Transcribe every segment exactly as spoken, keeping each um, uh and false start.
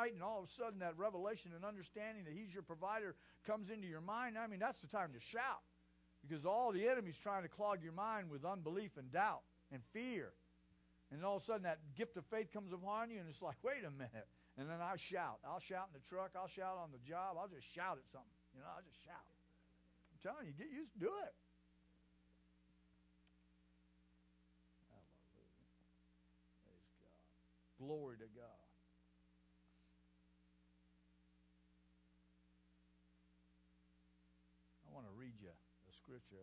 great, and all of a sudden that revelation and understanding that He's your provider comes into your mind, I mean, that's the time to shout. Because all the enemy's trying to clog your mind with unbelief and doubt and fear. And all of a sudden that gift of faith comes upon you, and it's like, wait a minute. And then I shout. I'll shout in the truck. I'll shout on the job. I'll just shout at something. You know, I'll just shout. I'm telling you, get used to do it. Hallelujah. Praise God. Glory to God. I want to read you a scripture.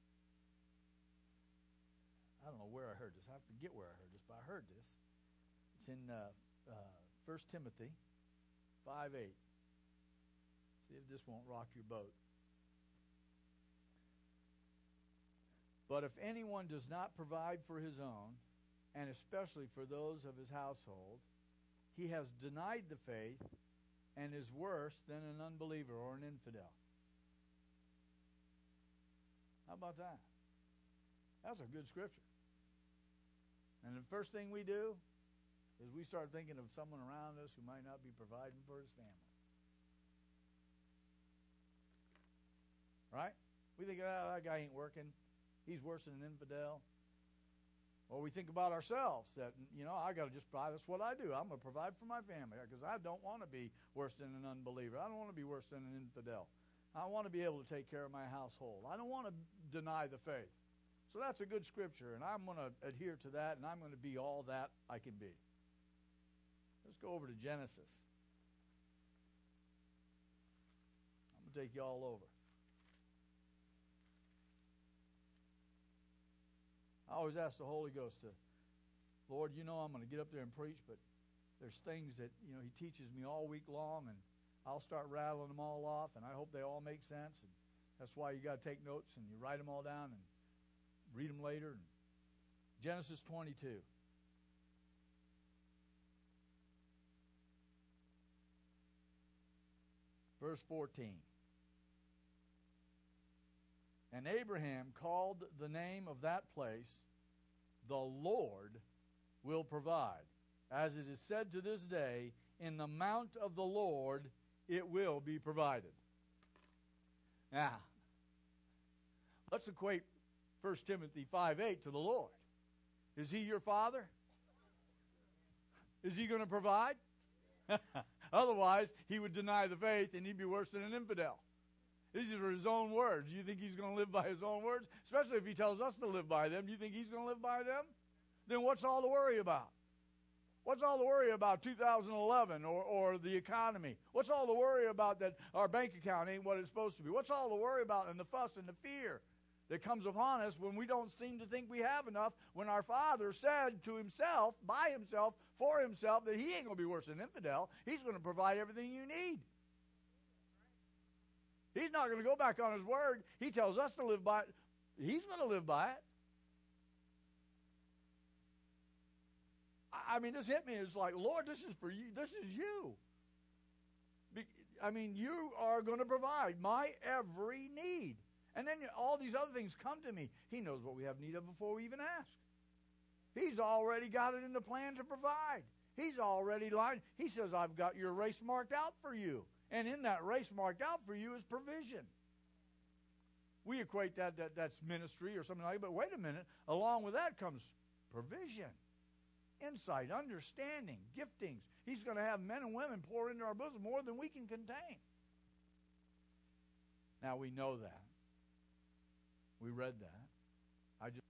I don't know where I heard this. I forget where I heard this, but I heard this. It's in uh, uh, First Timothy five eight. See if this won't rock your boat. But if anyone does not provide for his own, and especially for those of his household, he has denied the faith and is worse than an unbeliever or an infidel. How about that? That's a good scripture. And the first thing we do is we start thinking of someone around us who might not be providing for his family. Right? We think, oh, that guy ain't working. He's worse than an infidel. Or we think about ourselves that, you know, I got to just provide. That's what I do. I'm going to provide for my family because I don't want to be worse than an unbeliever. I don't want to be worse than an infidel. I want to be able to take care of my household. I don't want to deny the faith. So that's a good scripture, and I'm going to adhere to that, and I'm going to be all that I can be. Let's go over to Genesis. I'm going to take you all over. I always ask the Holy Ghost to, Lord, you know I'm going to get up there and preach, but there's things that, you know, He teaches me all week long, and I'll start rattling them all off, and I hope they all make sense. And that's why you got to take notes, and you write them all down, and read them later. Genesis twenty-two. Verse fourteen. And Abraham called the name of that place, the Lord will provide. As it is said to this day, in the mount of the Lord it will be provided. Now, let's equate First Timothy five eight to the Lord. Is He your Father? Is He going to provide? Otherwise, He would deny the faith and He'd be worse than an infidel. These are His own words. Do you think He's going to live by His own words? Especially if He tells us to live by them. Do you think He's going to live by them? Then what's all to worry about? What's all to worry about two thousand eleven or, or the economy? What's all to worry about that our bank account ain't what it's supposed to be? What's all to worry about and the fuss and the fear that comes upon us when we don't seem to think we have enough, when our Father said to Himself, by Himself, for Himself, that He ain't going to be worse than an infidel. He's going to provide everything you need. He's not going to go back on His word. He tells us to live by it. He's going to live by it. I mean, this hit me. It's like, Lord, this is for you. This is you. I mean, you are going to provide my every need. And then all these other things come to me. He knows what we have need of before we even ask. He's already got it in the plan to provide. He's already lined. He says, I've got your race marked out for you. And in that race marked out for you is provision. We equate that, that that's ministry or something like that. But wait a minute. Along with that comes provision, insight, understanding, giftings. He's going to have men and women pour into our bosom more than we can contain. Now we know that. We read that. I just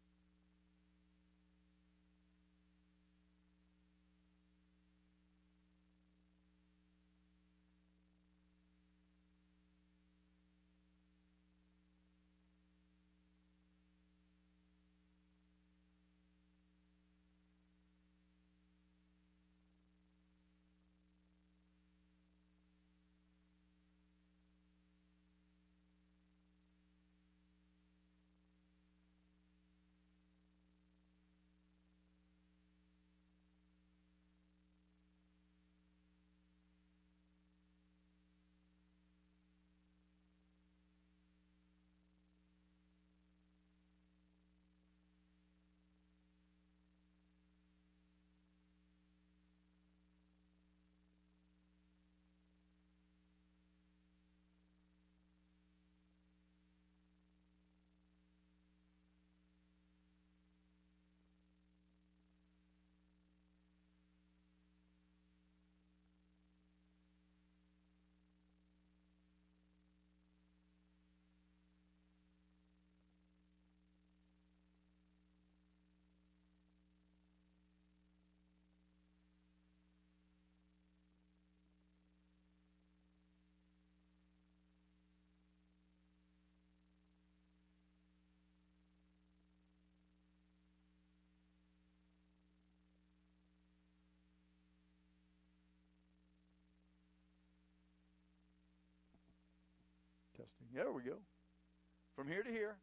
testing. There we go. From here to here.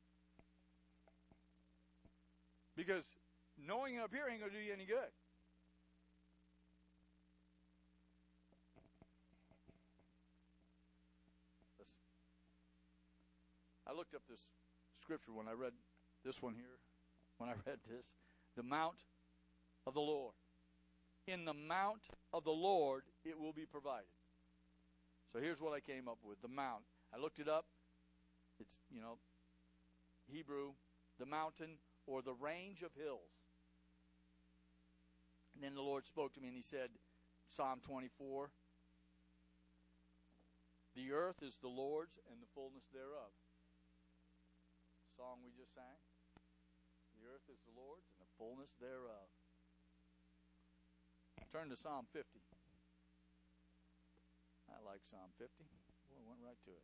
Because knowing it up here ain't going to do you any good. I looked up this scripture when I read this one here, when I read this. The mount of the Lord. In the mount of the Lord it will be provided. So here's what I came up with. The mount. I looked it up. It's, you know, Hebrew, the mountain or the range of hills. And then the Lord spoke to me and he said, Psalm twenty-four, the earth is the Lord's and the fullness thereof. Song we just sang. The earth is the Lord's and the fullness thereof. Turn to Psalm fifty. I like Psalm fifty. Boy, went right to it.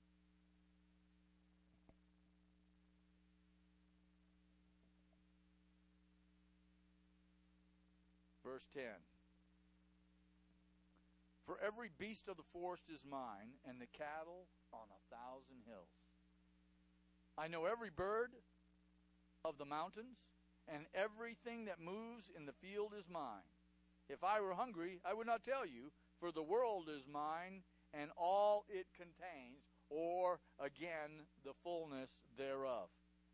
Verse ten. For every beast of the forest is mine, and the cattle on a thousand hills. I know every bird of the mountains, and everything that moves in the field is mine. If I were hungry, I would not tell you, for the world is mine, and all it contains, or, again, the fullness thereof.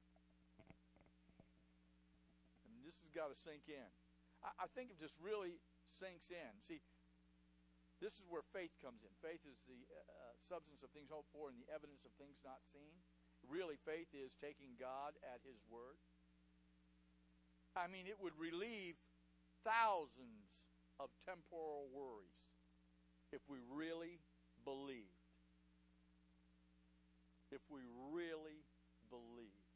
And this has got to sink in. I, I think if this really sinks in, see, this is where faith comes in. Faith is the uh, substance of things hoped for and the evidence of things not seen. Really, faith is taking God at His word. I mean, it would relieve thousands of temporal worries if we really believed. If we really believed.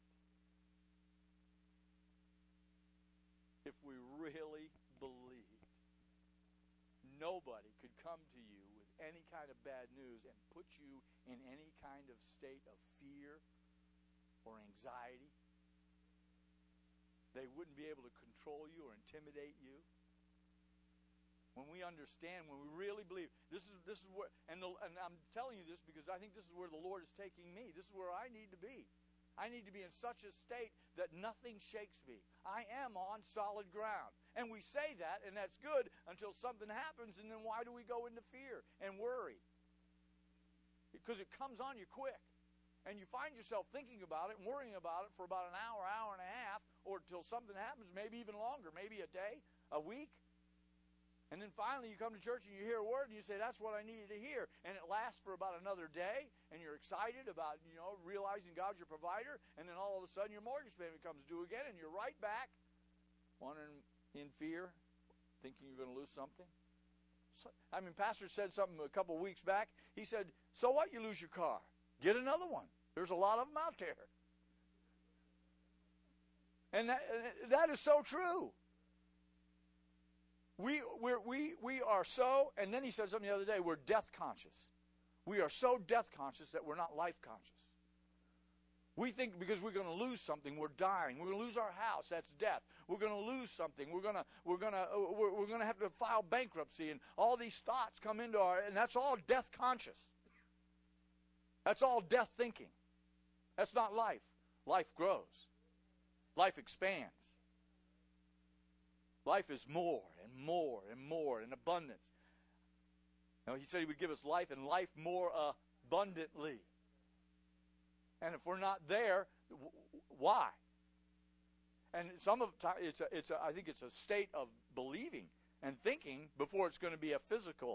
If we really believed. Nobody could come to you with any kind of bad news and put you in any kind of state of fear or anxiety. They wouldn't be able to control you or intimidate you. When we understand, when we really believe, this is this is where, and, the, and I'm telling you this because I think this is where the Lord is taking me. This is where I need to be. I need to be in such a state that nothing shakes me. I am on solid ground. And we say that, and that's good until something happens, and then why do we go into fear and worry? Because it comes on you quick. And you find yourself thinking about it and worrying about it for about an hour, hour and a half, or until something happens, maybe even longer, maybe a day, a week. And then finally you come to church and you hear a word and you say, that's what I needed to hear. And it lasts for about another day, and you're excited about, you know, realizing God's your provider, and then all of a sudden your mortgage payment comes due again, and you're right back, wondering in fear, thinking you're going to lose something. So, I mean, Pastor said something a couple of weeks back. He said, so what, you lose your car? Get another one. There's a lot of them out there. And that, that is so true. We, we're, we, we are so, and then he said something the other day, we're death conscious. We are so death conscious that we're not life conscious. We think because we're going to lose something, we're dying. We're going to lose our house, that's death. We're going to lose something. We're going to we're going to we're, we're going to have to file bankruptcy, and all these thoughts come into our, and that's all death conscious. That's all death thinking. That's not life. Life grows. Life expands. Life is more and more and more in abundance. Now, he said he would give us life and life more abundantly. And if we're not there, why? And some of the time, it's a, it's a, I think it's a state of believing and thinking before it's going to be a physical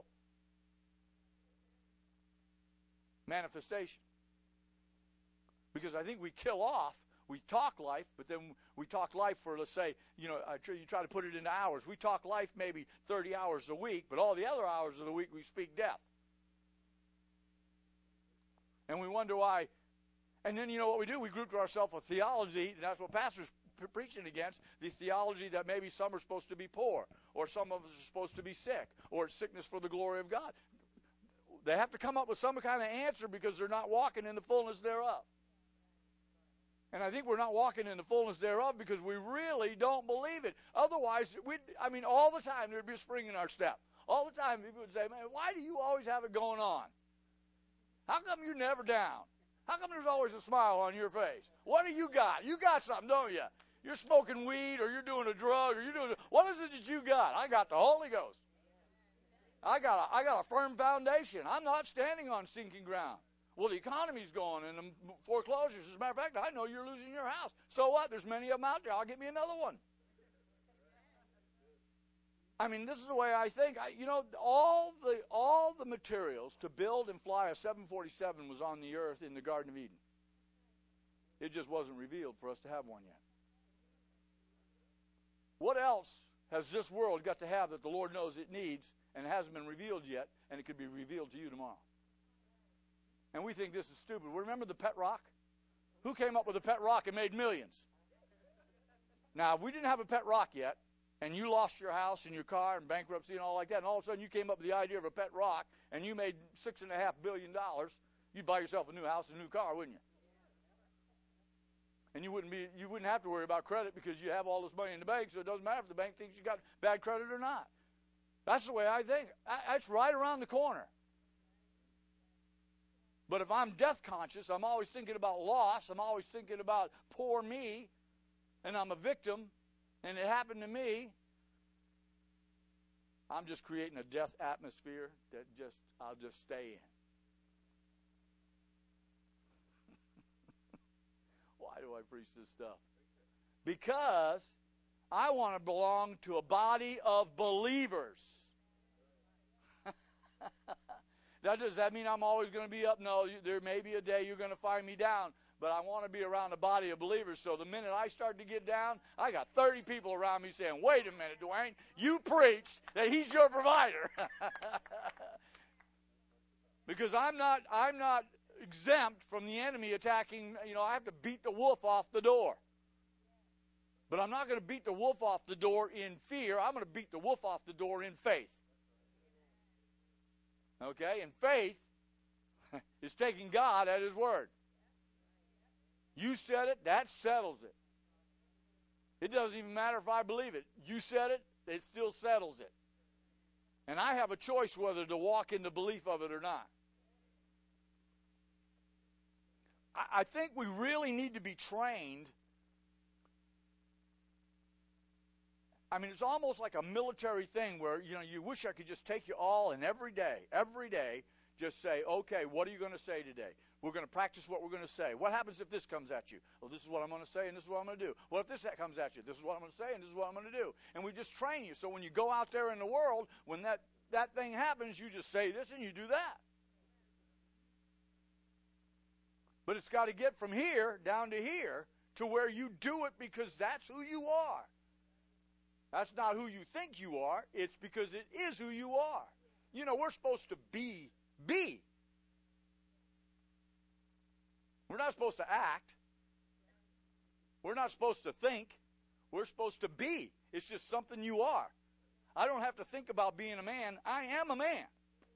manifestation. Because I think we kill off, we talk life, but then we talk life for, let's say, you know, I tr- you try to put it into hours. We talk life maybe thirty hours a week, but all the other hours of the week we speak death. And we wonder why. And then you know what we do? We group to ourselves a theology, and that's what pastors are preaching against, the theology that maybe some are supposed to be poor, or some of us are supposed to be sick, or it's sickness for the glory of God. They have to come up with some kind of answer because they're not walking in the fullness thereof. And I think we're not walking in the fullness thereof because we really don't believe it. Otherwise, we'd, I mean, all the time there'd be a spring in our step. All the time people would say, man, why do you always have it going on? How come you're never down? How come there's always a smile on your face? What do you got? You got something, don't you? You're smoking weed, or you're doing a drug, or you're doing. What is it that you got? I got the Holy Ghost. I got a, I got a firm foundation. I'm not standing on sinking ground. Well, the economy's going and the foreclosures. As a matter of fact, I know you're losing your house. So what? There's many of them out there. I'll get me another one. I mean, this is the way I think. I, you know, all the all the materials to build and fly a seven forty-seven was on the earth in the Garden of Eden. It just wasn't revealed for us to have one yet. What else has this world got to have that the Lord knows it needs and it hasn't been revealed yet, and it could be revealed to you tomorrow? And we think this is stupid. Remember the pet rock? Who came up with a pet rock and made millions? Now, if we didn't have a pet rock yet, and you lost your house and your car and bankruptcy and all like that, and all of a sudden you came up with the idea of a pet rock, and you made six and a half billion dollars, you'd buy yourself a new house and a new car, wouldn't you? And you wouldn't be, you wouldn't have to worry about credit because you have all this money in the bank, so it doesn't matter if the bank thinks you got bad credit or not. That's the way I think. That's right around the corner. But if I'm death conscious, I'm always thinking about loss, I'm always thinking about poor me, and I'm a victim, and it happened to me, I'm just creating a death atmosphere that just I'll just stay in. Why do I preach this stuff? Because I want to belong to a body of believers. Now, does that mean I'm always going to be up? No, there may be a day you're going to find me down. But I want to be around a body of believers, so the minute I start to get down, I got thirty people around me saying, wait a minute, Dwayne, you preached that he's your provider. Because I'm not, I'm not exempt from the enemy attacking. You know, I have to beat the wolf off the door. But I'm not going to beat the wolf off the door in fear. I'm going to beat the wolf off the door in faith. Okay? And faith is taking God at his word. You said it, that settles it. It doesn't even matter if I believe it. You said it, it still settles it. And I have a choice whether to walk in the belief of it or not. I, I think we really need to be trained. I mean, it's almost like a military thing where, you know, you wish I could just take you all and every day, every day, just say, okay, what are you going to say today? We're going to practice what we're going to say. What happens if this comes at you? Well, this is what I'm going to say, and this is what I'm going to do. What if this comes at you? This is what I'm going to say, and this is what I'm going to do. And we just train you. So when you go out there in the world, when that, that thing happens, you just say this and you do that. But it's got to get from here down to here to where you do it because that's who you are. That's not who you think you are. It's because it is who you are. You know, we're supposed to be, be. We're not supposed to act. We're not supposed to think. We're supposed to be. It's just something you are. I don't have to think about being a man. I am a man.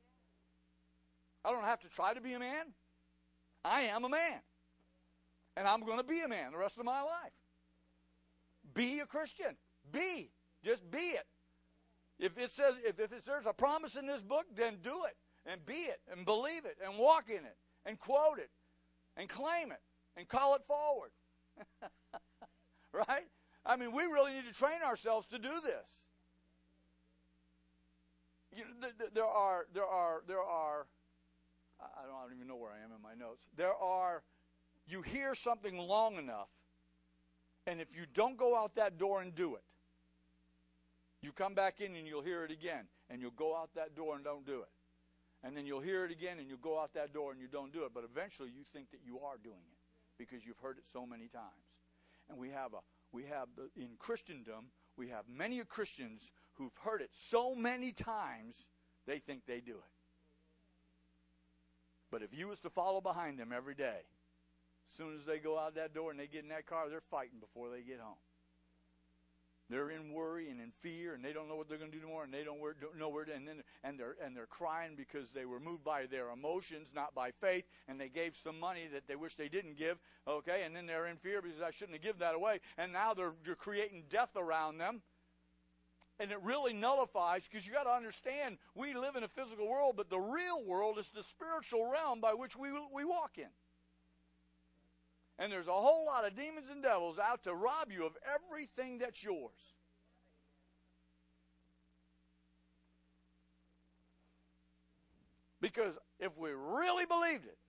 I don't have to try to be a man. I am a man. And I'm going to be a man the rest of my life. Be a Christian. Be. Just be it. If it says, if, if it's, there's a promise in this book, then do it. And be it. And believe it. And walk in it. And quote it. And claim it. And call it forward. Right? I mean, we really need to train ourselves to do this. You know, th- there are, there are, there are, I don't, I don't even know where I am in my notes. There are, you hear something long enough, and if you don't go out that door and do it, you come back in and you'll hear it again, and you'll go out that door and don't do it. And then you'll hear it again, and you'll go out that door and you don't do it. But eventually you think that you are doing it because you've heard it so many times. And we have a, we have the, in Christendom, we have many Christians who've heard it so many times they think they do it. But if you was to follow behind them every day, as soon as they go out that door and they get in that car, they're fighting before they get home. They're in worry and in fear, and they don't know what they're going to do tomorrow, and they don't know where to, and then and they're and they're crying because they were moved by their emotions, not by faith, and they gave some money that they wish they didn't give. Okay, and then they're in fear because I shouldn't have given that away, and now they're you're creating death around them, and it really nullifies because you got to understand we live in a physical world, but the real world is the spiritual realm by which we we walk in. And there's a whole lot of demons and devils out to rob you of everything that's yours. Because if we really believed it,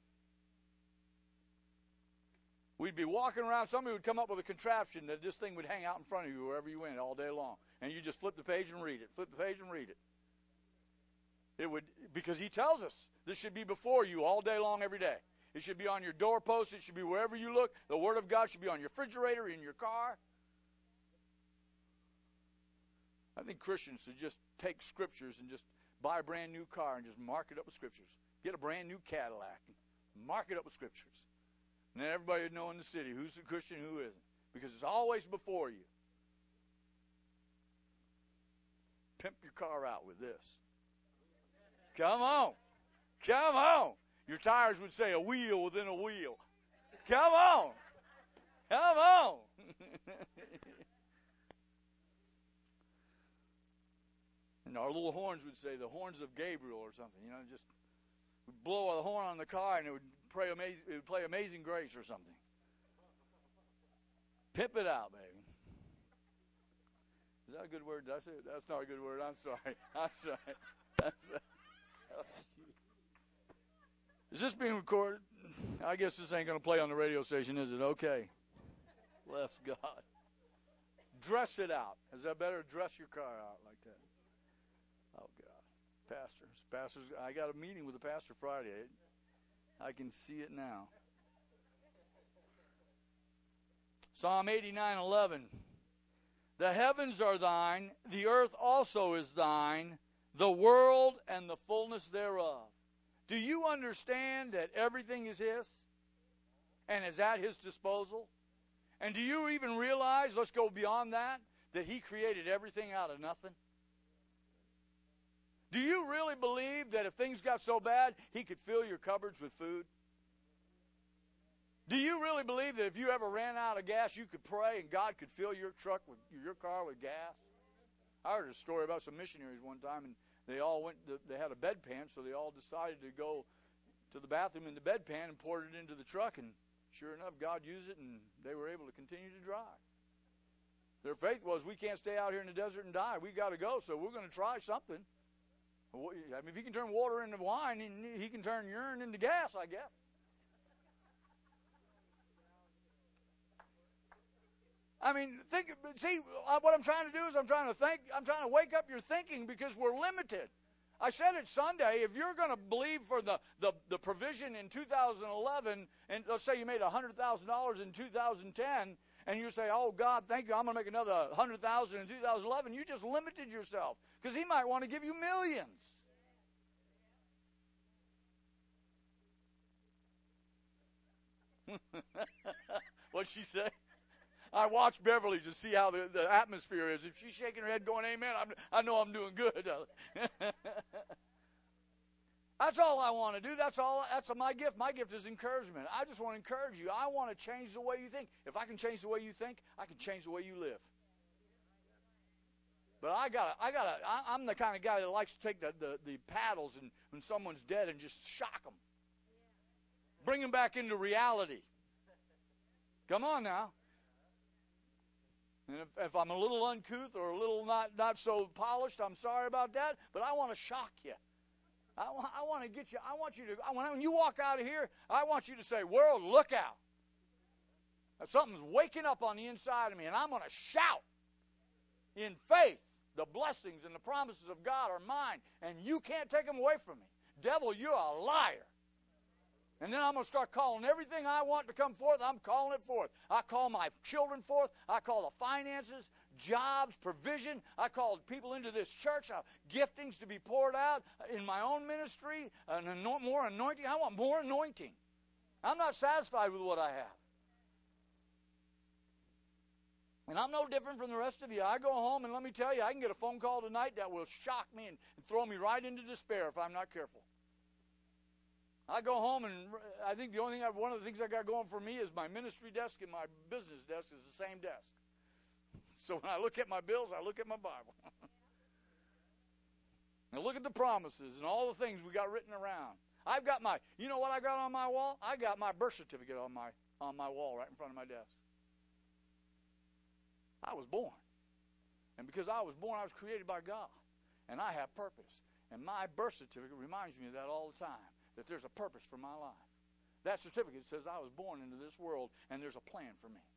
we'd be walking around, somebody would come up with a contraption that this thing would hang out in front of you wherever you went all day long. And you just flip the page and read it, flip the page and read it. It would, because he tells us this should be before you all day long every day. It should be on your doorpost. It should be wherever you look. The Word of God should be on your refrigerator, in your car. I think Christians should just take scriptures and just buy a brand new car and just mark it up with scriptures. Get a brand new Cadillac and mark it up with scriptures. And then everybody would know in the city who's a Christian and who isn't. Because it's always before you. Pimp your car out with this. Come on. Come on. Your tires would say a wheel within a wheel. Come on. Come on. And our little horns would say the horns of Gabriel or something. You know, just blow a horn on the car and it would, pray amazing, it would play Amazing Grace or something. Pimp it out, baby. Is that a good word? Did I say it? That's not a good word. I'm sorry. I'm sorry. I'm sorry. Is this being recorded? I guess this ain't going to play on the radio station, is it? Okay. Bless God. Dress it out. Is that better? Dress your car out like that. Oh, God. Pastors. Pastors. I got a meeting with the pastor Friday. I can see it now. Psalm eighty-nine eleven. The heavens are thine, the earth also is thine, the world and the fullness thereof. Do you understand that everything is His and is at His disposal? And do you even realize, let's go beyond that, that He created everything out of nothing? Do you really believe that if things got so bad, He could fill your cupboards with food? Do you really believe that if you ever ran out of gas, you could pray and God could fill your truck with your car with gas? I heard a story about some missionaries one time, and they all went. To, they had a bedpan, so they all decided to go to the bathroom in the bedpan and poured it into the truck. And sure enough, God used it, and they were able to continue to drive. Their faith was, we can't stay out here in the desert and die. We got to go, so we're going to try something. I mean, if He can turn water into wine, He can turn urine into gas, I guess. I mean, think. See, what I'm trying to do is I'm trying to think. I'm trying to wake up your thinking because we're limited. I said it Sunday. If you're going to believe for the, the, the provision in two thousand eleven, and let's say you made one hundred thousand dollars in two thousand ten, and you say, "Oh God, thank you, I'm going to make another one hundred thousand dollars in two thousand eleven," you just limited yourself because He might want to give you millions. What'd she say? I watch Beverly to see how the, the atmosphere is. If she's shaking her head going, amen, I'm, I know I'm doing good. That's all I want to do. That's all. That's my gift. My gift is encouragement. I just want to encourage you. I want to change the way you think. If I can change the way you think, I can change the way you live. But I gotta, I gotta, I, I'm the kind of guy that likes to take the, the, the paddles and when someone's dead and just shock them. Bring them back into reality. Come on now. And if, if I'm a little uncouth or a little not, not so polished, I'm sorry about that, but I want to shock you. I, I want to get you, I want you to, I, when you walk out of here, I want you to say, world, look out. Something's waking up on the inside of me, and I'm going to shout in faith. The blessings and the promises of God are mine, and you can't take them away from me. Devil, you're a liar. And then I'm going to start calling everything I want to come forth, I'm calling it forth. I call my children forth. I call the finances, jobs, provision. I call people into this church, uh, giftings to be poured out in my own ministry, an anoint, more anointing. I want more anointing. I'm not satisfied with what I have. And I'm no different from the rest of you. I go home, and let me tell you, I can get a phone call tonight that will shock me and, and throw me right into despair if I'm not careful. I go home, and I think the only thing, I, one of the things I got going for me is my ministry desk and my business desk is the same desk. So when I look at my bills, I look at my Bible. I look at the promises and all the things we got written around. I've got my, you know what I got on my wall? I got my birth certificate on my on my wall right in front of my desk. I was born. And because I was born, I was created by God. And I have purpose. And my birth certificate reminds me of that all the time, that there's a purpose for my life. That certificate says I was born into this world, and there's a plan for me.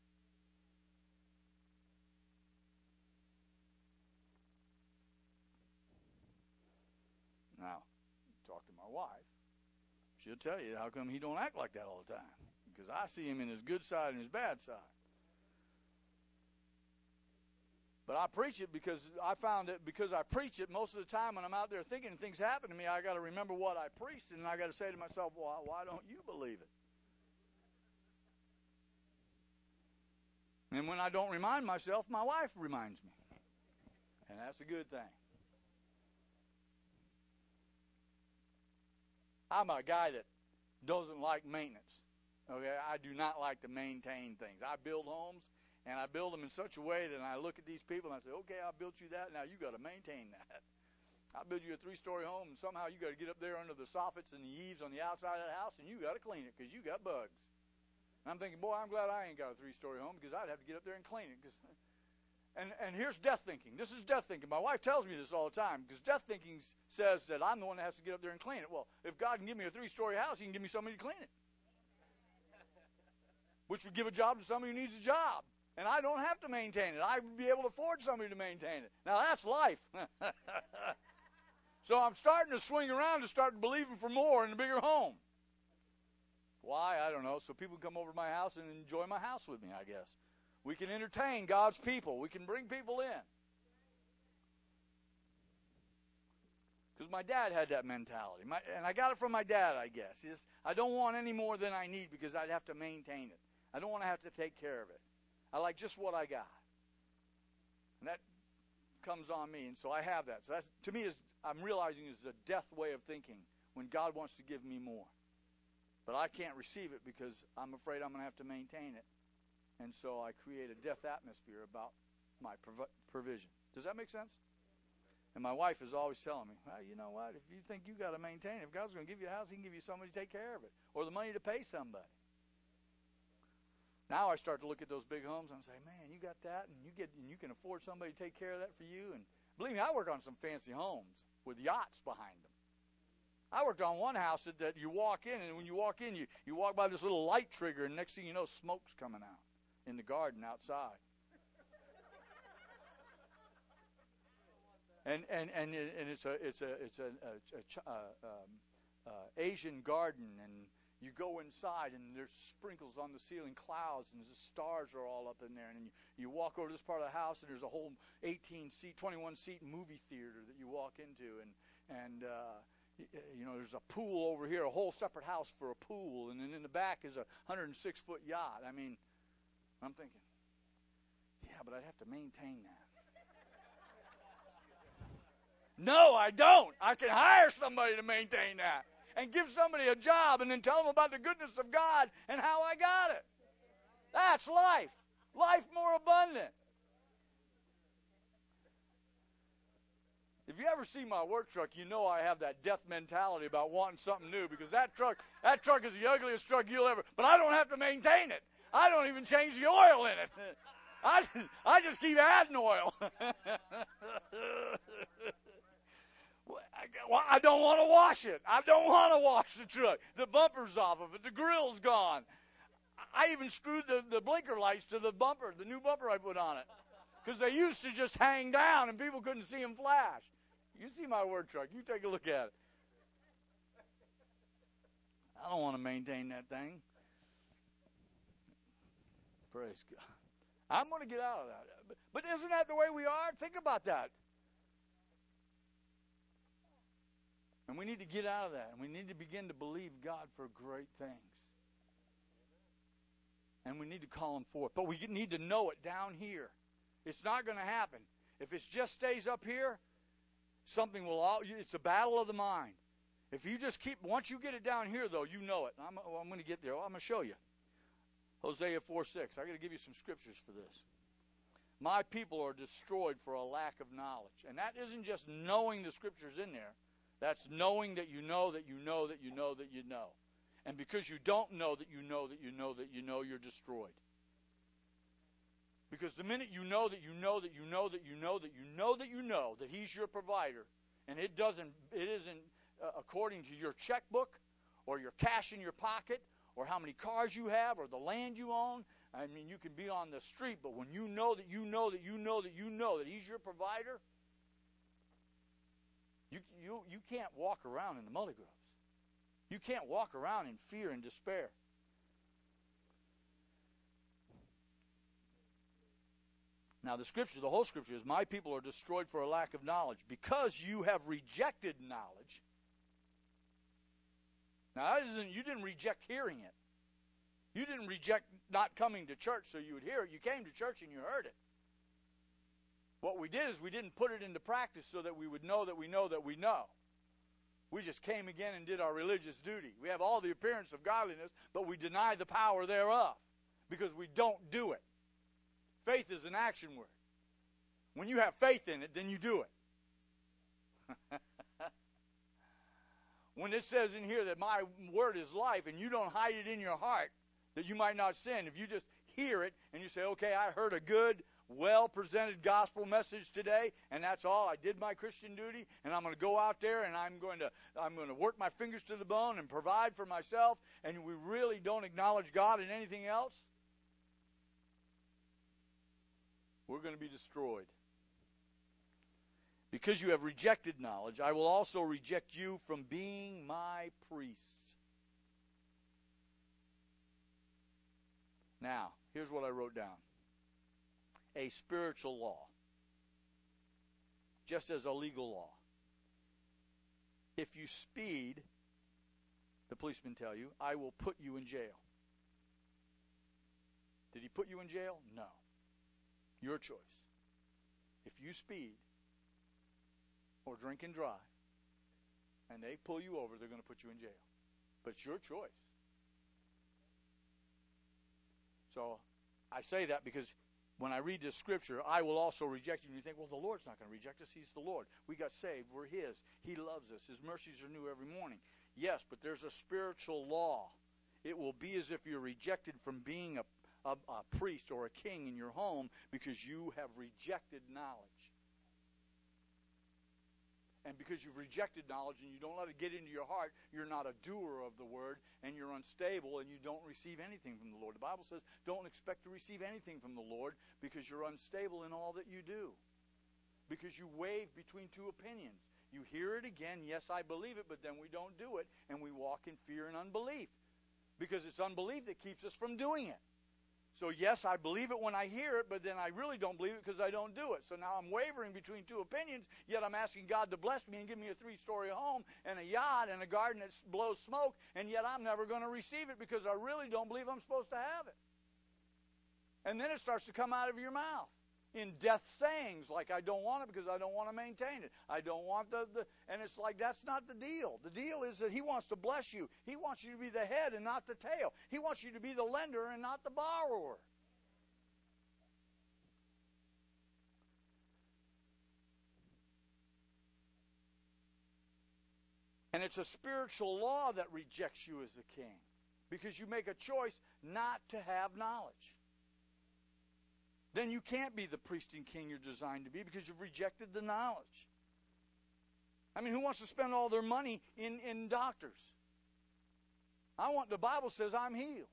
Now, talk to my wife. She'll tell you how come he don't act like that all the time. Because I see him in his good side and his bad side. But I preach it because I found that because I preach it, most of the time when I'm out there thinking and things happen to me, I got to remember what I preached, and I got to say to myself, why, why don't you believe it? And when I don't remind myself, my wife reminds me. And that's a good thing. I'm a guy that doesn't like maintenance. Okay, I do not like to maintain things. I build homes, and I build them in such a way that I look at these people and I say, okay, I built you that, now you got to maintain that. I build you a three-story home, and somehow you got to get up there under the soffits and the eaves on the outside of the house, and you got to clean it because you got bugs. And I'm thinking, boy, I'm glad I ain't got a three-story home because I'd have to get up there and clean it. Cause, and, and here's death thinking. This is death thinking. My wife tells me this all the time because death thinking says that I'm the one that has to get up there and clean it. Well, if God can give me a three-story house, he can give me somebody to clean it, which would give a job to somebody who needs a job. And I don't have to maintain it. I would be able to afford somebody to maintain it. Now, that's life. So I'm starting to swing around to start believing for more in a bigger home. Why? I don't know. So people can come over to my house and enjoy my house with me, I guess. We can entertain God's people. We can bring people in. Because my dad had that mentality. My, and I got it from my dad, I guess. He just, I don't want any more than I need because I'd have to maintain it. I don't want to have to take care of it. I like just what I got. And that comes on me. And so I have that. So that's, to me, is I'm realizing is a death way of thinking when God wants to give me more. But I can't receive it because I'm afraid I'm going to have to maintain it. And so I create a death atmosphere about my prov- provision. Does that make sense? And my wife is always telling me, well, you know what? If you think you got to maintain it, if God's going to give you a house, he can give you somebody to take care of it or the money to pay somebody. Now I start to look at those big homes and say, man, you got that, and you get and you can afford somebody to take care of that for you. And believe me, I work on some fancy homes with yachts behind them. I worked on one house that, that you walk in, and when you walk in, you, you walk by this little light trigger, and next thing you know, smoke's coming out in the garden outside. and and and and it's a it's a it's a, a, a, a um, uh, Asian garden, and you go inside, and there's sprinkles on the ceiling, clouds, and the stars are all up in there. And you, you walk over to this part of the house, and there's a whole eighteen-seat, twenty-one-seat movie theater that you walk into, and and. Uh, You know, there's a pool over here, a whole separate house for a pool, and then in the back is a one hundred six foot yacht. I mean, I'm thinking, yeah, but I'd have to maintain that. No, I don't. I can hire somebody to maintain that and give somebody a job and then tell them about the goodness of God and how I got it. That's life. Life more abundant. If you ever see my work truck, you know I have that death mentality about wanting something new because that truck, that truck is the ugliest truck you'll ever, but I don't have to maintain it. I don't even change the oil in it. I, I just keep adding oil. Well, I don't want to wash it. I don't want to wash the truck. The bumper's off of it. The grill's gone. I even screwed the, the blinker lights to the bumper, the new bumper I put on it. Because they used to just hang down and people couldn't see them flash. You see my work truck. You take a look at it. I don't want to maintain that thing. Praise God. I'm going to get out of that. But, but isn't that the way we are? Think about that. And we need to get out of that. And we need to begin to believe God for great things. And we need to call him forth. But we need to know it down here. It's not going to happen. If it just stays up here, something will all, it's a battle of the mind. If you just keep, once you get it down here, though, you know it. I'm, well, I'm going to get there. Well, I'm going to show you. Hosea four six. I'm going to give you some scriptures for this. My people are destroyed for a lack of knowledge. And that isn't just knowing the scriptures in there. That's knowing that you know that you know that you know that you know. And because you don't know that you know that you know that you know, you're destroyed. Because the minute you know that you know that you know that you know that you know that you know that He's your provider, and it doesn't, it isn't uh, according to your checkbook or your cash in your pocket or how many cars you have or the land you own. I mean, you can be on the street, but when you know that you know that you know that you know that He's your provider, you you you can't walk around in the mully grubs. You can't walk around in fear and despair. Now, the scripture, the whole scripture is, my people are destroyed for a lack of knowledge. Because you have rejected knowledge. Now, that isn't, you didn't reject hearing it. You didn't reject not coming to church so you would hear it. You came to church and you heard it. What we did is we didn't put it into practice so that we would know that we know that we know. We just came again and did our religious duty. We have all the appearance of godliness, but we deny the power thereof because we don't do it. Faith is an action word. When you have faith in it, then you do it. When it says in here that my word is life and you don't hide it in your heart that you might not sin, if you just hear it and you say, okay, I heard a good, well-presented gospel message today, and that's all. I did my Christian duty, and I'm going to go out there and I'm going to I'm going to work my fingers to the bone and provide for myself, and we really don't acknowledge God in anything else, we're going to be destroyed. Because you have rejected knowledge, I will also reject you from being my priests. Now, here's what I wrote down. A spiritual law, just as a legal law. If you speed, the policemen tell you, I will put you in jail. Did he put you in jail? No. Your choice. If you speed or drink and drive and they pull you over, they're going to put you in jail. But it's your choice. So I say that because when I read this scripture, I will also reject you. And you think, well, the Lord's not going to reject us. He's the Lord. We got saved. We're His. He loves us. His mercies are new every morning. Yes, but there's a spiritual law. It will be as if you're rejected from being a, a, a priest or a king in your home because you have rejected knowledge. And because you've rejected knowledge and you don't let it get into your heart, you're not a doer of the word, and you're unstable, and you don't receive anything from the Lord. The Bible says, don't expect to receive anything from the Lord because you're unstable in all that you do. Because you wave between two opinions. You hear it again, yes, I believe it, but then we don't do it, and we walk in fear and unbelief. Because it's unbelief that keeps us from doing it. So yes, I believe it when I hear it, but then I really don't believe it because I don't do it. So now I'm wavering between two opinions, yet I'm asking God to bless me and give me a three-story home and a yacht and a garden that blows smoke, and yet I'm never going to receive it because I really don't believe I'm supposed to have it. And then it starts to come out of your mouth in death sayings like, I don't want it because I don't want to maintain it. I don't want the, the... And it's like, that's not the deal. The deal is that He wants to bless you. He wants you to be the head and not the tail. He wants you to be the lender and not the borrower. And it's a spiritual law that rejects you as a king because you make a choice not to have knowledge. Then you can't be the priest and king you're designed to be because you've rejected the knowledge. I mean, who wants to spend all their money in, in doctors? I want, the Bible says I'm healed.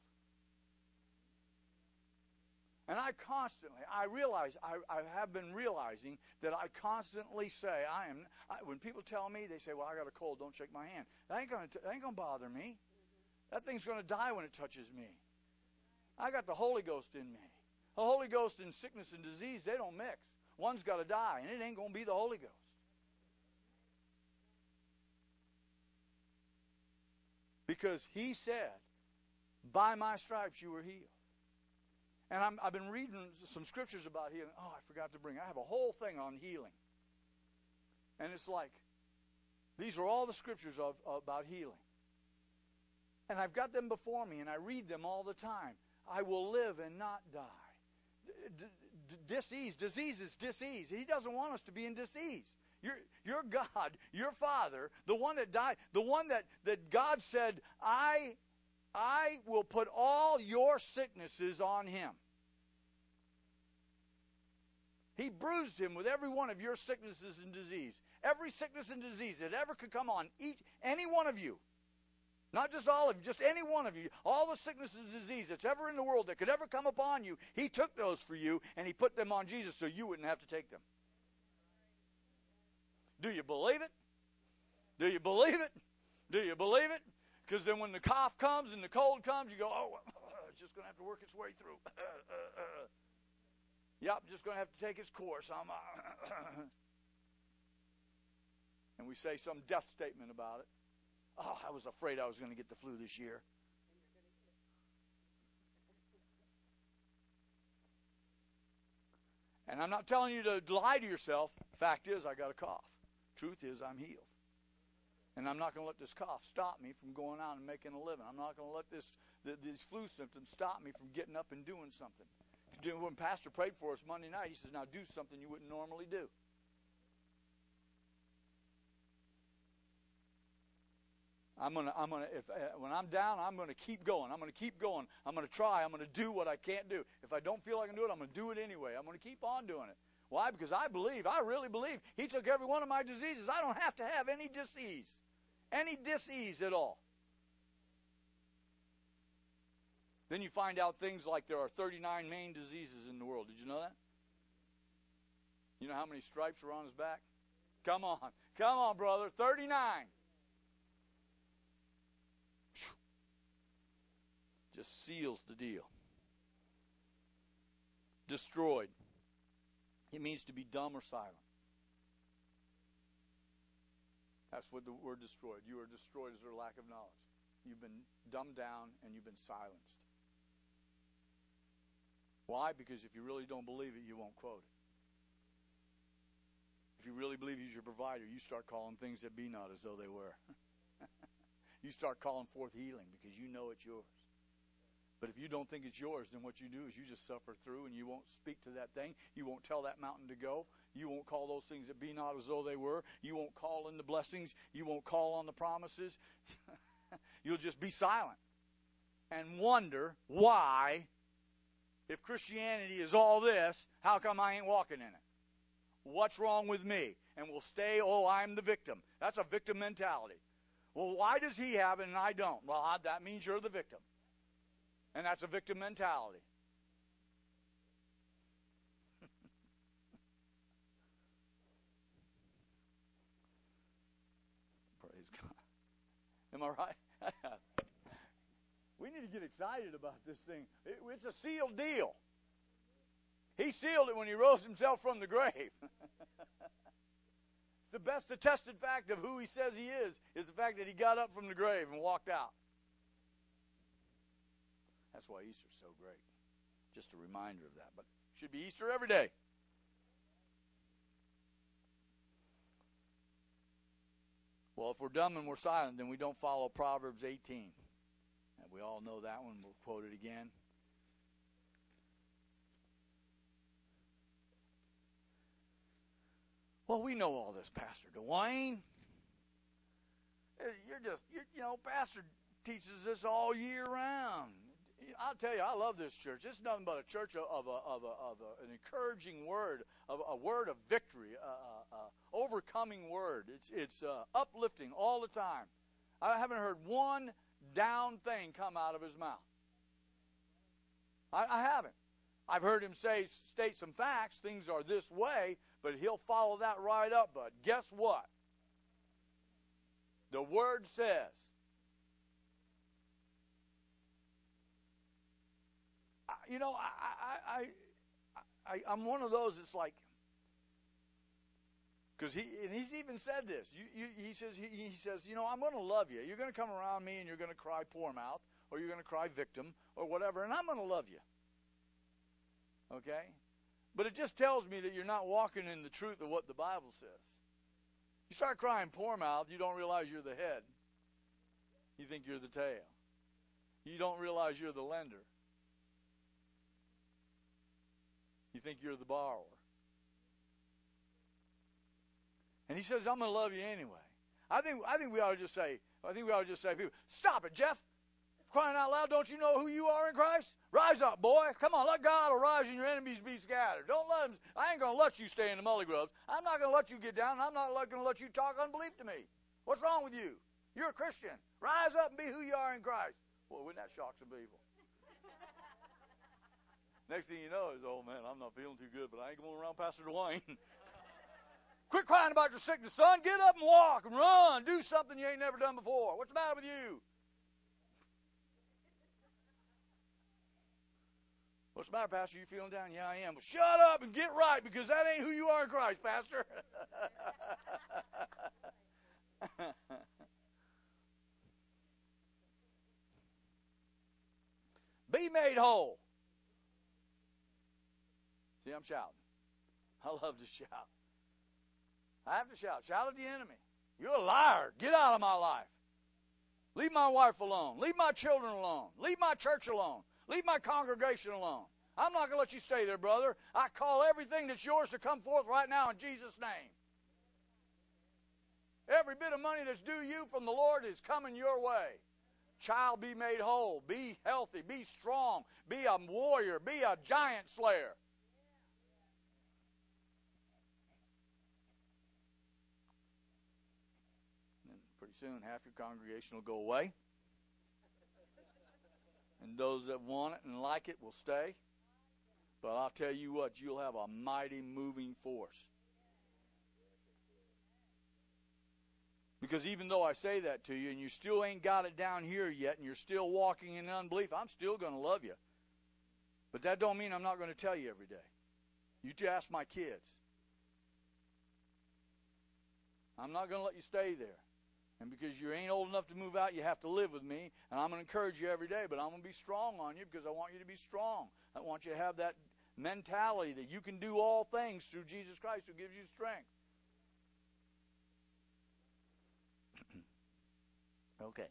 And I constantly, I realize, I, I have been realizing that I constantly say, I am, I, when people tell me, they say, well, I got a cold, don't shake my hand. That ain't going to, that ain't going to bother me. That thing's going to die when it touches me. I got the Holy Ghost in me. The Holy Ghost and sickness and disease, they don't mix. One's got to die, and it ain't going to be the Holy Ghost. Because He said, by my stripes you were healed. And I'm, I've been reading some scriptures about healing. Oh, I forgot to bring it. I have a whole thing on healing. And it's like, these are all the scriptures of, about healing. And I've got them before me, and I read them all the time. I will live and not die. D- d- disease, disease is disease. He doesn't want us to be in disease. Your, your God, your Father, the one that died, the one that, that God said, I I will put all your sicknesses on him. He bruised him with every one of your sicknesses and disease. Every sickness and disease that ever could come on each, any one of you. Not just all of you, just any one of you. All the sickness and disease that's ever in the world that could ever come upon you, he took those for you and he put them on Jesus so you wouldn't have to take them. Do you believe it? Do you believe it? Do you believe it? Because then when the cough comes and the cold comes, you go, oh, it's just going to have to work its way through. Yep, just going to have to take its course. I'm, uh, and we say some death statement about it. Oh, I was afraid I was going to get the flu this year. And I'm not telling you to lie to yourself. Fact is, I got a cough. Truth is, I'm healed. And I'm not going to let this cough stop me from going out and making a living. I'm not going to let this the, these flu symptoms stop me from getting up and doing something. When Pastor prayed for us Monday night, he says, now do something you wouldn't normally do. I'm gonna, I'm gonna. If uh, when I'm down, I'm gonna keep going. I'm gonna keep going. I'm gonna try. I'm gonna do what I can't do. If I don't feel I can do it, I'm gonna do it anyway. I'm gonna keep on doing it. Why? Because I believe. I really believe he took every one of my diseases. I don't have to have any disease, any disease at all. Then you find out things like there are thirty-nine main diseases in the world. Did you know that? You know how many stripes are on his back? Come on. Come on, brother. thirty-nine. Just seals the deal. Destroyed. It means to be dumb or silent. That's what the word destroyed. You are destroyed as their lack of knowledge. You've been dumbed down and you've been silenced. Why? Because if you really don't believe it, you won't quote it. If you really believe he's your provider, you start calling things that be not as though they were. You start calling forth healing because you know it's yours. But if you don't think it's yours, then what you do is you just suffer through and you won't speak to that thing. You won't tell that mountain to go. You won't call those things that be not as though they were. You won't call in the blessings. You won't call on the promises. You'll just be silent and wonder why, if Christianity is all this, how come I ain't walking in it? What's wrong with me? And we'll stay, oh, I'm the victim. That's a victim mentality. Well, why does he have it and I don't? Well, I, that means you're the victim. And that's a victim mentality. Praise God. Am I right? We need to get excited about this thing. It, it's a sealed deal. He sealed it when he rose himself from the grave. The best attested fact of who he says he is is the fact that he got up from the grave and walked out. That's why Easter's so great. Just a reminder of that. But it should be Easter every day. Well, if we're dumb and we're silent, then we don't follow Proverbs eighteen. And we all know that one. We'll quote it again. Well, we know all this, Pastor Dwayne. You're just, you're, you know, Pastor teaches this all year round. I'll tell you, I love this church. It's nothing but a church of, of, a, of, a, of a, an encouraging word, of a word of victory, a, a, a overcoming word. It's, it's uh, uplifting all the time. I haven't heard one down thing come out of his mouth. I, I haven't. I've heard him say, state some facts, things are this way, but he'll follow that right up. But guess what? The Word says, you know, I, I, I, I, I'm one of those that's like, because he, and he's even said this. You, you, he says, he, he says, you know, I'm going to love you. You're going to come around me and you're going to cry poor mouth, or you're going to cry victim, or whatever, and I'm going to love you. Okay? But it just tells me that you're not walking in the truth of what the Bible says. You start crying poor mouth, you don't realize you're the head. You think you're the tail. You don't realize you're the lender. You think you're the borrower. And he says, I'm going to love you anyway. I think I think we ought to just say, I think we ought to just say, people, stop it, Jeff. crying out loud, don't you know who you are in Christ? Rise up, boy. Come on, let God arise and your enemies be scattered. Don't let them, I ain't going to let you stay in the mully grubs. I'm not going to let you get down, and I'm not going to let you talk unbelief to me. What's wrong with you? You're a Christian. Rise up and be who you are in Christ. Boy, wouldn't that shock some people? Next thing you know is, oh, man, I'm not feeling too good, but I ain't going around Pastor Dwayne. Quit crying about your sickness, son. Get up and walk and run. Do something you ain't never done before. What's the matter with you? What's the matter, Pastor? You feeling down? Yeah, I am. Well, shut up and get right, because that ain't who you are in Christ, Pastor. Be made whole. See, I'm shouting. I love to shout. I have to shout. Shout at the enemy. You're a liar. Get out of my life. Leave my wife alone. Leave my children alone. Leave my church alone. Leave my congregation alone. I'm not going to let you stay there, brother. I call everything that's yours to come forth right now in Jesus' name. Every bit of money that's due you from the Lord is coming your way. Child, be made whole. Be healthy. Be strong. Be a warrior. Be a giant slayer. And pretty soon, half your congregation will go away. And those that want it and like it will stay. But I'll tell you what, you'll have a mighty moving force. Because even though I say that to you and you still ain't got it down here yet and you're still walking in unbelief, I'm still going to love you. But that don't mean I'm not going to tell you every day. You just ask my kids. I'm not going to let you stay there. And because you ain't old enough to move out, you have to live with me. And I'm going to encourage you every day, but I'm going to be strong on you because I want you to be strong. I want you to have that mentality that you can do all things through Jesus Christ who gives you strength. Okay.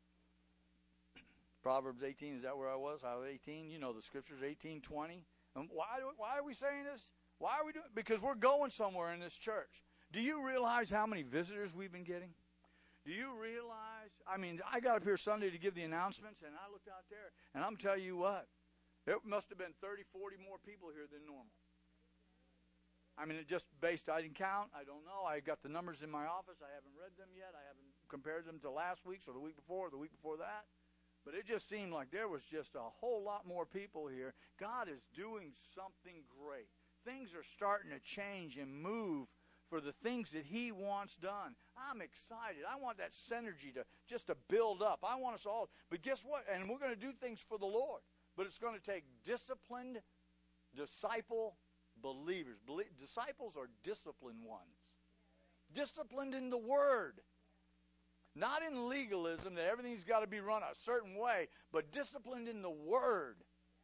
Proverbs eighteen, is that where I was? I was eighteen. You know the scriptures, eighteen, twenty. And why, do, why are we saying this? Why are we doing it? Because we're going somewhere in this church. Do you realize how many visitors we've been getting? Do you realize? I mean, I got up here Sunday to give the announcements, and I looked out there, and I'm telling you what. There must have been thirty, forty more people here than normal. I mean, it just based, I didn't count. I don't know. I got the numbers in my office. I haven't read them yet. I haven't compared them to last week's or the week before or the week before that. But it just seemed like there was just a whole lot more people here. God is doing something great. Things are starting to change and move for the things that he wants done. I'm excited. I want that synergy to just to build up. I want us all. But guess what? And we're going to do things for the Lord. But it's going to take disciplined, disciple believers. Bel- disciples are disciplined ones. Disciplined in the Word. Not in legalism that everything's got to be run a certain way, but disciplined in the Word.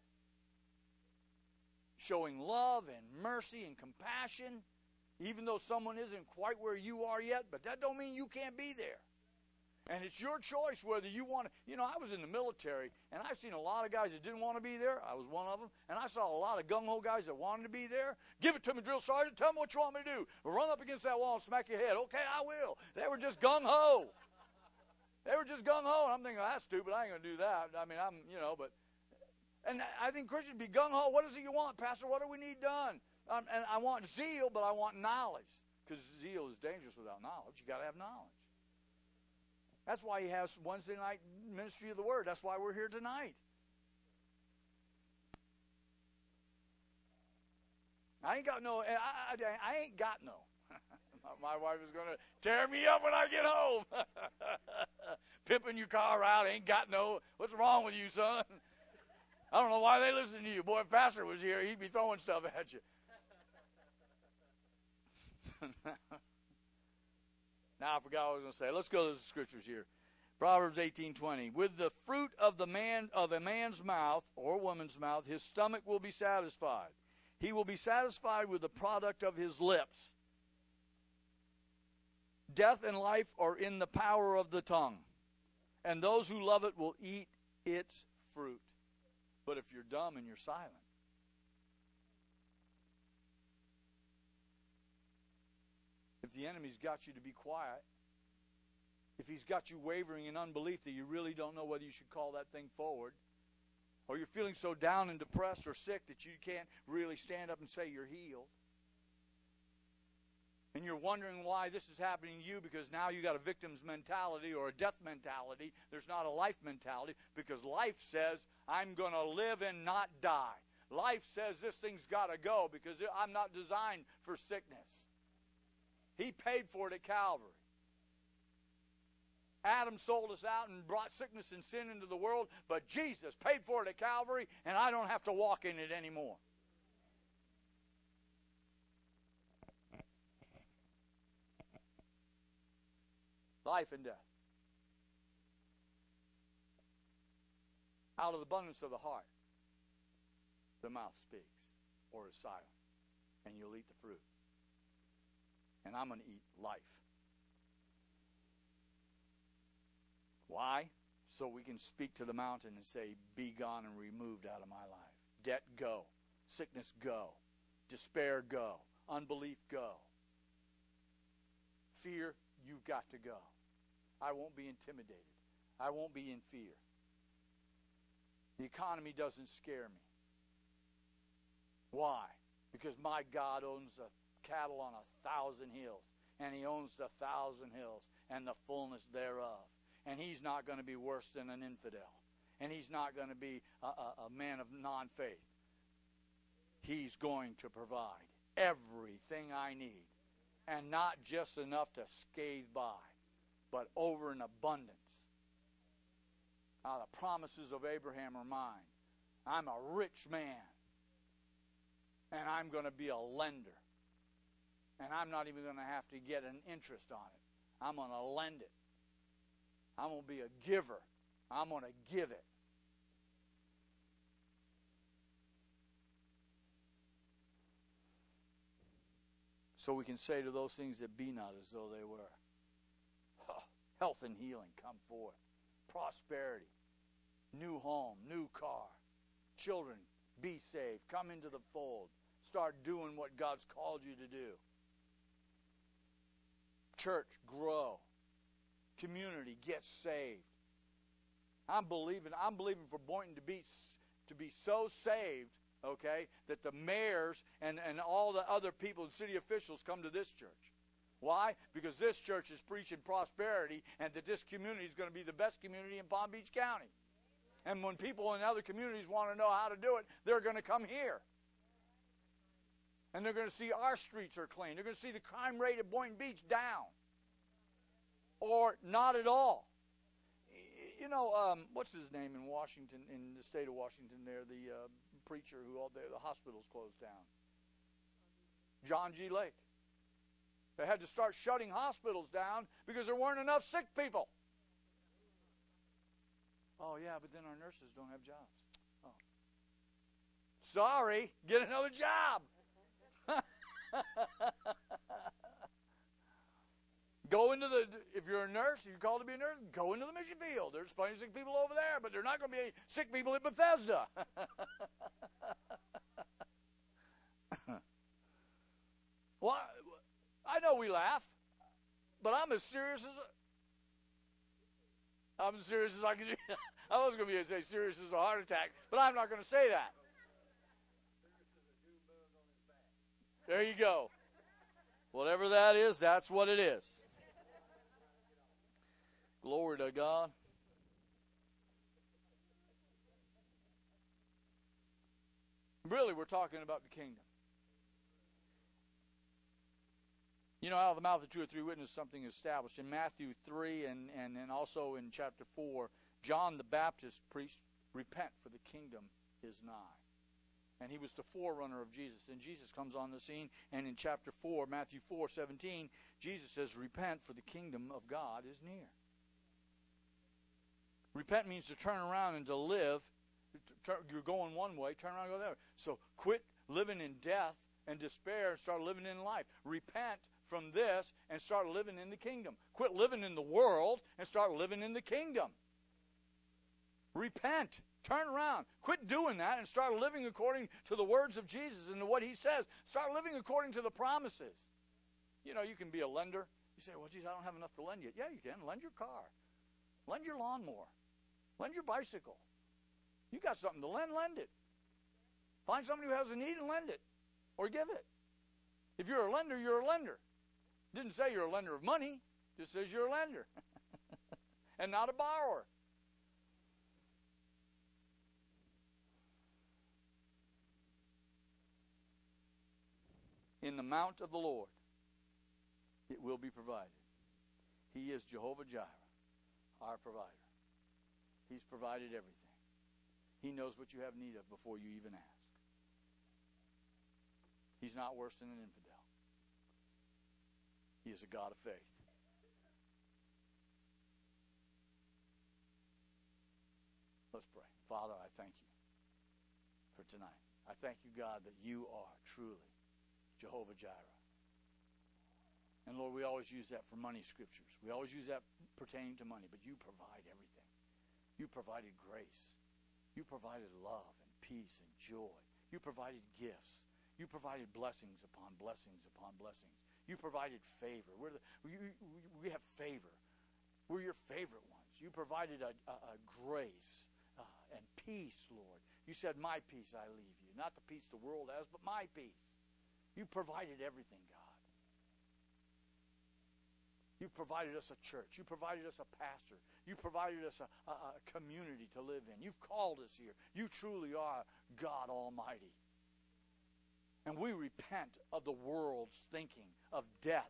Showing love and mercy and compassion, even though someone isn't quite where you are yet, but that don't mean you can't be there. And it's your choice whether you want to. You know, I was in the military, and I've seen a lot of guys that didn't want to be there. I was one of them. And I saw a lot of gung-ho guys that wanted to be there. Give it to me, drill sergeant. Tell me what you want me to do. Run up against that wall and smack your head. Okay, I will. They were just gung-ho. They were just gung-ho. And I'm thinking, oh, that's stupid. I ain't going to do that. I mean, I'm, you know, but. And I think Christians be gung-ho. What is it you want, Pastor? What do we need done? Um, and I want zeal, but I want knowledge. Because zeal is dangerous without knowledge. You got to have knowledge. That's why he has Wednesday night ministry of the Word. That's why we're here tonight. I ain't got no, I, I, I ain't got no. My wife is going to tear me up when I get home. Pimping your car out, ain't got no. What's wrong with you, son? I don't know why they listen to you. Boy, if Pastor was here, he'd be throwing stuff at you. Now I forgot what I was going to say. Let's go to the scriptures here. Proverbs eighteen twenty. With the fruit of the man of a man's mouth or woman's mouth, his stomach will be satisfied. He will be satisfied with the product of his lips. Death and life are in the power of the tongue, and those who love it will eat its fruit. But if you're dumb and you're silent, if the enemy's got you to be quiet, if he's got you wavering in unbelief that you really don't know whether you should call that thing forward, or you're feeling so down and depressed or sick that you can't really stand up and say you're healed, and you're wondering why this is happening to you because now you got a victim's mentality or a death mentality. There's not a life mentality, because life says, I'm going to live and not die. Life says this thing's got to go because I'm not designed for sickness. He paid for it at Calvary. Adam sold us out and brought sickness and sin into the world, but Jesus paid for it at Calvary, and I don't have to walk in it anymore. Life and death. Out of the abundance of the heart, the mouth speaks or is silent, and you'll eat the fruit. And I'm going to eat life. Why? So we can speak to the mountain and say, be gone and removed out of my life. Debt, go. Sickness, go. Despair, go. Unbelief, go. Fear, you've got to go. I won't be intimidated. I won't be in fear. The economy doesn't scare me. Why? Because my God owns the cattle on a thousand hills, and he owns the thousand hills and the fullness thereof. And he's not going to be worse than an infidel. And he's not going to be a, a, a man of non-faith. He's going to provide everything I need. And not just enough to scathe by, but over an abundance. Now, the promises of Abraham are mine. I'm a rich man. And I'm going to be a lender. And I'm not even going to have to get an interest on it. I'm going to lend it. I'm going to be a giver. I'm going to give it. So we can say to those things that be not as though they were. Oh, health and healing come forth. Prosperity. New home, new car. Children, be saved. Come into the fold. Start doing what God's called you to do. Church, grow. Community, get saved. I'm believing, I'm believing for Boynton to be to be so saved, okay, that the mayors and, and all the other people and city officials come to this church. Why? Because this church is preaching prosperity, and that this community is going to be the best community in Palm Beach County. And when people in other communities want to know how to do it, they're going to come here. And they're going to see our streets are clean. They're going to see the crime rate at Boynton Beach down. Or not at all. You know, um, what's his name in Washington, in the state of Washington there, the uh, preacher who all the, the hospitals closed down? John G. Lake. They had to start shutting hospitals down because there weren't enough sick people. Oh, yeah, but then our nurses don't have jobs. Oh. Sorry, get another job. Go into the, if you're a nurse, you're called to be a nurse, go into the mission field. There's plenty of sick people over there, but there's not going to be any sick people at Bethesda. Well, I know we laugh, but I'm as serious as, I'm as serious as I can be. I was going to be able to say serious as a heart attack, but I'm not going to say that. There you go. Whatever that is, that's what it is. Glory to God. Really, we're talking about the kingdom. You know, out of the mouth of two or three witnesses, something is established. In Matthew three and, and, and also in chapter four, John the Baptist preached, repent, for the kingdom is nigh. And he was the forerunner of Jesus. And Jesus comes on the scene, and in chapter four, Matthew four seventeen, Jesus says, repent, for the kingdom of God is near. Repent means to turn around and to live. You're going one way, turn around and go the other. So quit living in death and despair and start living in life. Repent from this and start living in the kingdom. Quit living in the world and start living in the kingdom. Repent. Turn around. Quit doing that and start living according to the words of Jesus and to what he says. Start living according to the promises. You know, you can be a lender. You say, well, geez, I don't have enough to lend you. Yeah, you can. Lend your car. Lend your lawnmower. Lend your bicycle. You got something to lend, lend it. Find somebody who has a need and lend it. Or give it. If you're a lender, you're a lender. Didn't say you're a lender of money. Just says you're a lender. And not a borrower. In the mount of the Lord, it will be provided. He is Jehovah Jireh, our provider. He's provided everything. He knows what you have need of before you even ask. He's not worse than an infidel. He is a God of faith. Let's pray. Father, I thank you for tonight. I thank you, God, that you are truly Jehovah Jireh. And Lord, we always use that for money scriptures. We always use that pertaining to money, but you provide everything. You provided grace. You provided love and peace and joy. You provided gifts. You provided blessings upon blessings upon blessings. You provided favor. We're the, we, we have favor. We're your favorite ones. You provided a, a, a grace uh, and peace, Lord. You said, my peace I leave you. Not the peace the world has, but my peace. You provided everything, God. You've provided us a church. You provided us a pastor. You provided us a, a, a community to live in. You've called us here. You truly are God Almighty. And we repent of the world's thinking of death,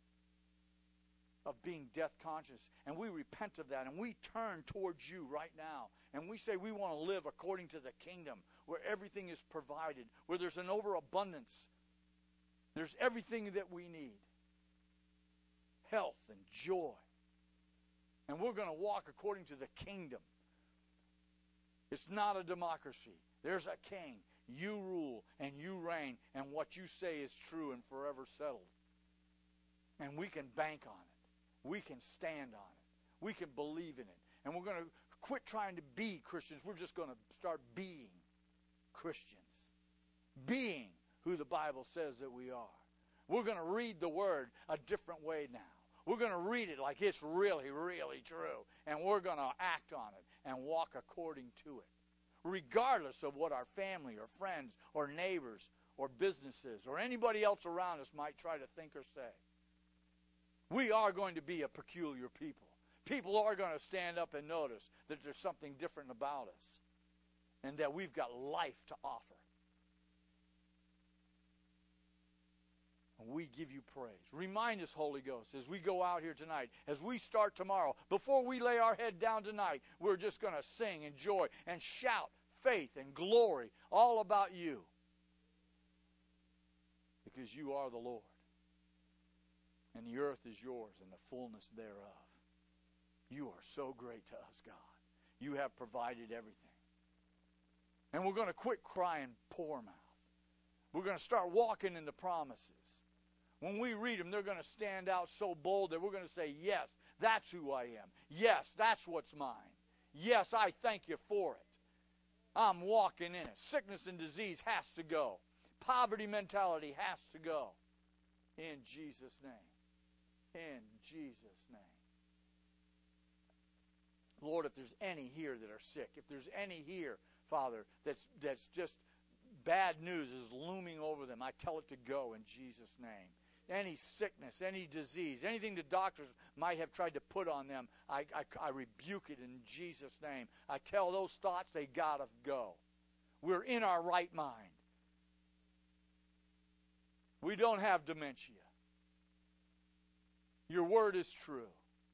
of being death conscious. And we repent of that. And we turn towards you right now. And we say we want to live according to the kingdom, where everything is provided, where there's an overabundance. There's everything that we need. Health and joy. And we're going to walk according to the kingdom. It's not a democracy. There's a king. You rule and you reign, and what you say is true and forever settled. And we can bank on it. We can stand on it. We can believe in it. And we're going to quit trying to be Christians. We're just going to start being Christians. Being who the Bible says that we are. We're going to read the Word a different way now. We're going to read it like it's really, really true. And we're going to act on it and walk according to it. Regardless of what our family or friends or neighbors or businesses or anybody else around us might try to think or say. We are going to be a peculiar people. People are going to stand up and notice that there's something different about us and that we've got life to offer. And we give you praise. Remind us, Holy Ghost, as we go out here tonight, as we start tomorrow, before we lay our head down tonight, we're just going to sing and joy and shout faith and glory all about you. Because you are the Lord. And the earth is yours and the fullness thereof. You are so great to us, God. You have provided everything. And we're going to quit crying poor mouth. We're going to start walking in the promises. When we read them, they're going to stand out so bold that we're going to say, yes, that's who I am. Yes, that's what's mine. Yes, I thank you for it. I'm walking in it. Sickness and disease has to go. Poverty mentality has to go. In Jesus' name. In Jesus' name. Lord, if there's any here that are sick, if there's any here, Father, that's that's just bad news is looming over them, I tell it to go in Jesus' name. Any sickness, any disease, anything the doctors might have tried to put on them, I, I, I rebuke it in Jesus' name. I tell those thoughts they gotta go. We're in our right mind. We don't have dementia. Your word is true.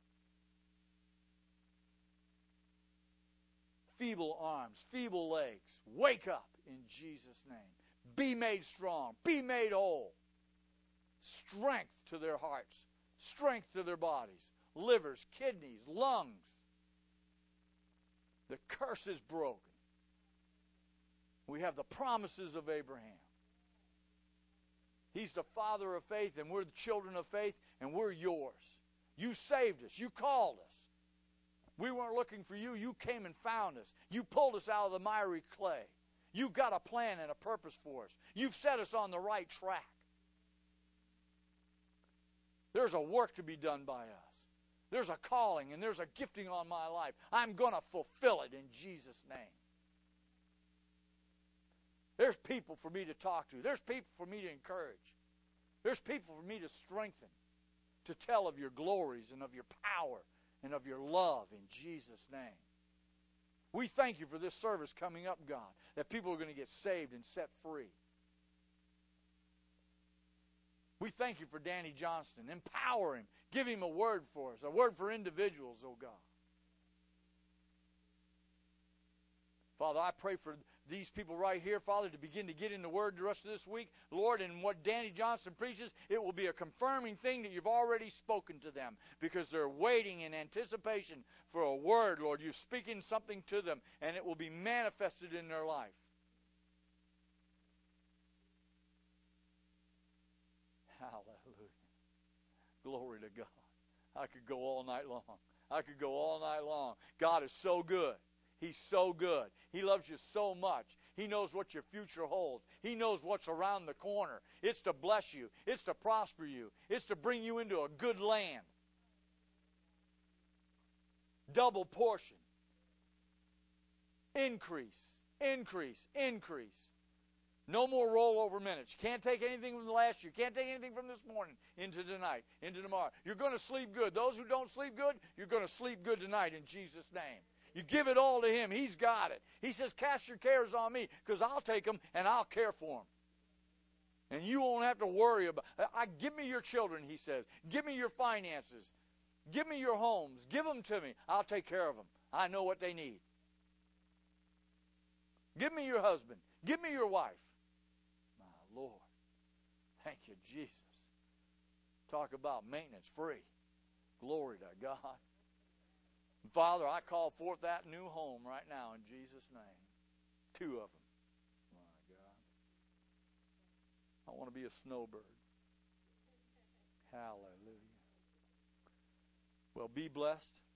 Feeble arms, feeble legs, wake up in Jesus' name. Be made strong. Be made whole. Strength to their hearts. Strength to their bodies. Livers, kidneys, lungs. The curse is broken. We have the promises of Abraham. He's the father of faith, and we're the children of faith, and we're yours. You saved us. You called us. We weren't looking for you. You came and found us. You pulled us out of the miry clay. You've got a plan and a purpose for us. You've set us on the right track. There's a work to be done by us. There's a calling and there's a gifting on my life. I'm going to fulfill it in Jesus' name. There's people for me to talk to. There's people for me to encourage. There's people for me to strengthen, to tell of your glories and of your power and of your love in Jesus' name. We thank you for this service coming up, God, that people are going to get saved and set free. We thank you for Danny Johnston. Empower him. Give him a word for us, a word for individuals, oh God. Father, I pray for these people right here, Father, to begin to get in the Word the rest of this week. Lord, and what Danny Johnston preaches, it will be a confirming thing that you've already spoken to them because they're waiting in anticipation for a word, Lord. You're speaking something to them, and it will be manifested in their life. Hallelujah. Glory to God. I could go all night long. I could go all night long. God is so good. He's so good. He loves you so much. He knows what your future holds. He knows what's around the corner. It's to bless you. It's to prosper you. It's to bring you into a good land. Double portion. Increase, increase, increase. No more rollover minutes. You can't take anything from the last year. You can't take anything from this morning into tonight, into tomorrow. You're going to sleep good. Those who don't sleep good, you're going to sleep good tonight in Jesus' name. You give it all to Him. He's got it. He says, cast your cares on me because I'll take them and I'll care for them. And you won't have to worry about I give me your children, He says. Give me your finances. Give me your homes. Give them to me. I'll take care of them. I know what they need. Give me your husband. Give me your wife. My Lord. Thank you, Jesus. Talk about maintenance free. Glory to God. Father, I call forth that new home right now in Jesus' name. Two of them. My God. I want to be a snowbird. Hallelujah. Well, be blessed.